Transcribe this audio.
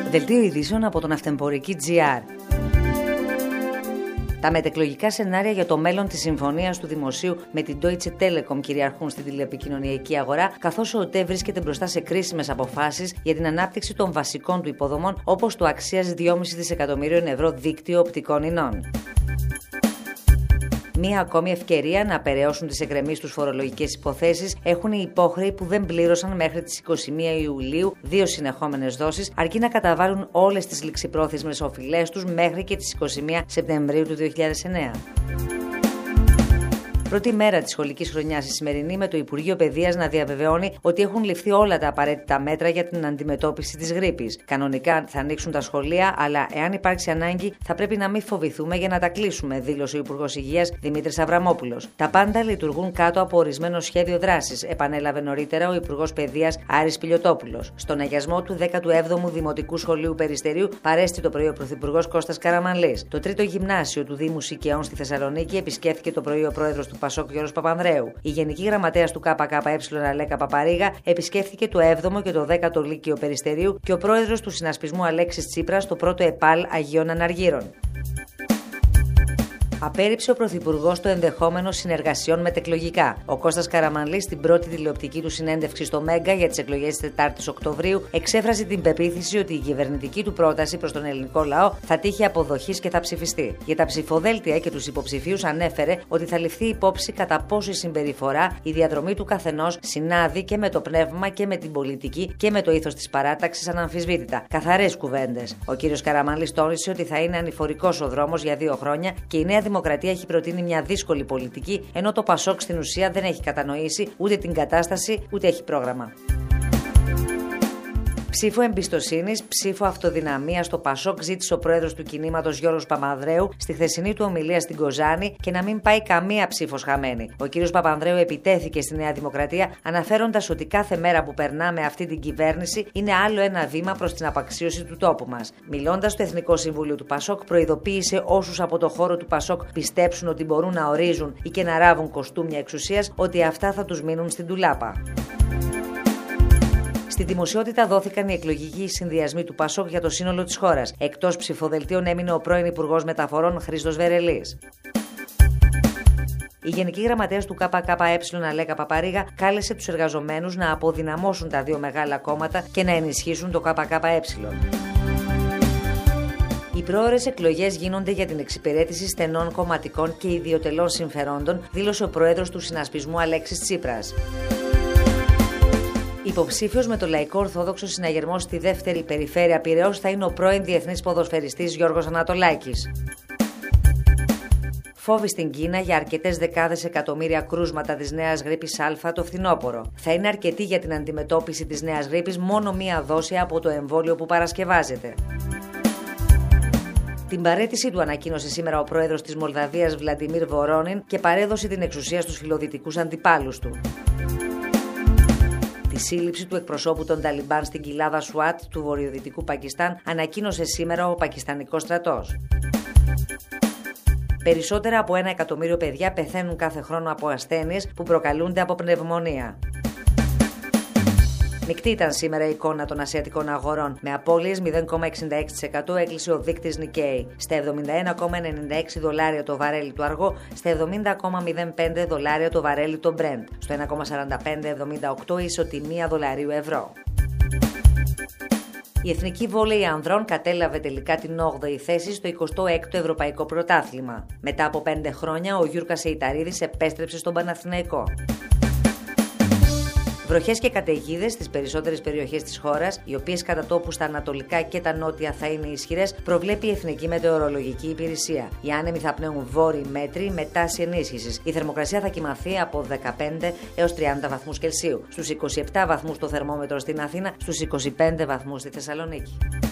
Δελτίο ειδήσεων από τον Αυτεμπορική.gr. Τα μετεκλογικά σενάρια για το μέλλον της συμφωνίας του δημοσίου με την Deutsche Telekom κυριαρχούν στην τηλεπικοινωνιακή αγορά, καθώς ο ΟΤΕ βρίσκεται μπροστά σε κρίσιμες αποφάσεις για την ανάπτυξη των βασικών του υποδομών, όπως το αξίας 2,5 δισεκατομμύριων ευρώ δίκτυο οπτικών ινών. Μία ακόμη ευκαιρία να απεραιώσουν τις εκκρεμείς τους φορολογικές υποθέσεις έχουν οι υπόχρεοι που δεν πλήρωσαν μέχρι τις 21 Ιουλίου 2 συνεχόμενες δόσεις, αρκεί να καταβάλουν όλες τις ληξιπρόθεσμες οφειλές τους μέχρι και τις 21 Σεπτεμβρίου του 2009. Πρώτη μέρα της σχολικής χρονιάς η σημερινή, με το Υπουργείο Παιδείας να διαβεβαιώνει ότι έχουν ληφθεί όλα τα απαραίτητα μέτρα για την αντιμετώπιση της γρίπης. Κανονικά θα ανοίξουν τα σχολεία, αλλά εάν υπάρξει ανάγκη θα πρέπει να μην φοβηθούμε για να τα κλείσουμε, δήλωσε ο Υπουργός Υγείας Δημήτρης Αβραμόπουλος. Τα πάντα λειτουργούν κάτω από ορισμένο σχέδιο δράσης, επανέλαβε νωρίτερα ο Υπουργός Παιδείας Άρης Πιλιοτόπουλος. Στον αγιασμό του 17ου Δημοτικού Σχολείου Περιστερίου παρέστη το πρωί ο Πρωθυπουργός Κώστας Καραμανλής. Το τρίτο γυμνάσιο του Δήμου Σικαιών στη Θεσσαλονίκη επισκέφθηκε το πρωί ο πρόεδρος του Πασόκ Γιώργος Παπανδρέου. Η Γενική Γραμματέας του ΚΚΕ Αλέκα Παπαρίγα επισκέφθηκε το 7ο και το 10ο Λύκειο Περιστερίου και ο πρόεδρος του Συνασπισμού Αλέξης Τσίπρας το πρώτο ΕΠΑΛ Αγίων Αναργύρων. Απέρριψε ο Πρωθυπουργός το ενδεχόμενο συνεργασιών μετεκλογικά. Ο Κώστας Καραμανλής, στην πρώτη τηλεοπτική του συνέντευξη στο Μέγκα για τις εκλογές της 4ης Οκτωβρίου, εξέφρασε την πεποίθηση ότι η κυβερνητική του πρόταση προς τον ελληνικό λαό θα τύχει αποδοχής και θα ψηφιστεί. Για τα ψηφοδέλτια και τους υποψηφίους ανέφερε ότι θα ληφθεί υπόψη κατά πόσο η συμπεριφορά, η διαδρομή του καθενός συνάδει και με το πνεύμα και με την πολιτική και με το ήθος της παράταξης αναμφισβήτητα. Καθαρές κουβέντες. Ο κ. Καραμανλής τόνισε ότι θα είναι ανηφορικός ο δρόμος για 2 χρόνια και η Νέα Δημοκρατία έχει προτείνει μια δύσκολη πολιτική, ενώ το Πασόκ στην ουσία δεν έχει κατανοήσει ούτε την κατάσταση ούτε έχει πρόγραμμα. Ψήφο εμπιστοσύνης, ψήφο αυτοδυναμίας στο Πασόκ ζήτησε ο πρόεδρος του κινήματος Γιώργος Παπανδρέου στη χθεσινή του ομιλία στην Κοζάνη, και να μην πάει καμία ψήφος χαμένη. Ο κ. Παπανδρέου επιτέθηκε στη Νέα Δημοκρατία, αναφέροντας ότι κάθε μέρα που περνάμε αυτή την κυβέρνηση είναι άλλο ένα βήμα προς την απαξίωση του τόπου μας. Μιλώντας στο Εθνικό Συμβούλιο του Πασόκ, προειδοποίησε όσους από το χώρο του Πασόκ πιστέψουν ότι μπορούν να ορίζουν ή και να ράβουν κοστούμια εξουσίας, ότι αυτά θα τους μείνουν στην τουλάπα. Στη δημοσιότητα δόθηκαν οι εκλογικοί συνδυασμοί του Πασόκ για το σύνολο της χώρας. Εκτός ψηφοδελτίων έμεινε ο πρώην Υπουργός Μεταφορών Χρήστος Βερελής. Η Γενική Γραμματέας του ΚΚΕ Αλέκα Παπαρίγα κάλεσε τους εργαζομένους να αποδυναμώσουν τα 2 μεγάλα κόμματα και να ενισχύσουν το ΚΚΕ. Οι πρόωρες εκλογές γίνονται για την εξυπηρέτηση στενών κομματικών και ιδιωτελών συμφερόντων, δήλωσε ο πρόεδρος του Συνασπισμού Αλέξης Τσίπρας. Υποψήφιος με το Λαϊκό Ορθόδοξο Συναγερμό στη 2η Περιφέρεια Πειραιώς θα είναι ο πρώην διεθνής ποδοσφαιριστής Γιώργος Ανατολάκης. Φόβοι στην Κίνα για αρκετές δεκάδες εκατομμύρια κρούσματα της νέας γρίπης Α το φθινόπωρο. Θα είναι αρκετή για την αντιμετώπιση της νέας γρίπης μόνο μία δόση από το εμβόλιο που παρασκευάζεται. Την παραίτησή του ανακοίνωσε σήμερα ο πρόεδρος της Μολδαβίας Βλαντιμίρ Βορόνιν και παρέδωσε την εξουσία στους φιλοδυτικούς αντιπάλους του. Τη σύλληψη του εκπροσώπου των Ταλιμπάν στην κοιλάδα Σουάτ του βορειοδυτικού Πακιστάν ανακοίνωσε σήμερα ο Πακιστανικός στρατός. Περισσότερα από 1 εκατομμύριο παιδιά πεθαίνουν κάθε χρόνο από ασθένειες που προκαλούνται από πνευμονία. Μεικτή ήταν σήμερα η εικόνα των ασιατικών αγορών. Με απώλειες 0,66% έκλεισε ο δείκτης Nikkei στα $71,96 το βαρέλι του αργό, στα $70,05 το βαρέλι το Brent, στο 1,4578 ισοτιμία δολαρίου ευρώ. Η Εθνική Βόλεϊ Ανδρών κατέλαβε τελικά την 8η θέση στο 26ο Ευρωπαϊκό Πρωτάθλημα. Μετά από 5 χρόνια, ο Γιούρκας Εϊταρίδης επέστρεψε στον Παναθηναϊκό. Βροχές και καταιγίδες στις περισσότερες περιοχές της χώρας, οι οποίες κατά τόπου στα ανατολικά και τα νότια θα είναι ισχυρές, προβλέπει η Εθνική Μετεωρολογική Υπηρεσία. Οι άνεμοι θα πνέουν βόρειοι μέτροι με τάση ενίσχυσης. Η θερμοκρασία θα κυμανθεί από 15 έως 30 βαθμούς Κελσίου. Στους 27 βαθμούς το θερμόμετρο στην Αθήνα, στους 25 βαθμούς στη Θεσσαλονίκη.